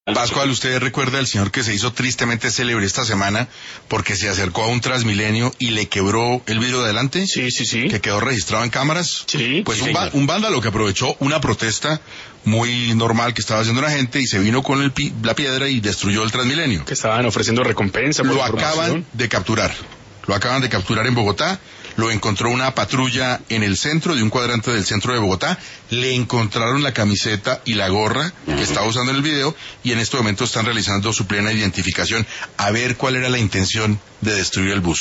Pascual, ¿usted recuerda al señor que se hizo tristemente célebre esta semana porque se acercó a un Transmilenio y le quebró el vidrio de adelante? Sí. Que quedó registrado en cámaras. Sí. Pues sí, un vándalo que aprovechó una protesta muy normal que estaba haciendo la gente y se vino con la piedra y destruyó el Transmilenio. Que estaban ofreciendo recompensa por Lo acaban de capturar. Lo acaban de capturar en Bogotá. Lo encontró una patrulla en el centro, de un cuadrante del centro de Bogotá. Le encontraron la camiseta y la gorra que estaba usando en el video y en este momento están realizando su plena identificación a ver cuál era la intención de destruir el bus.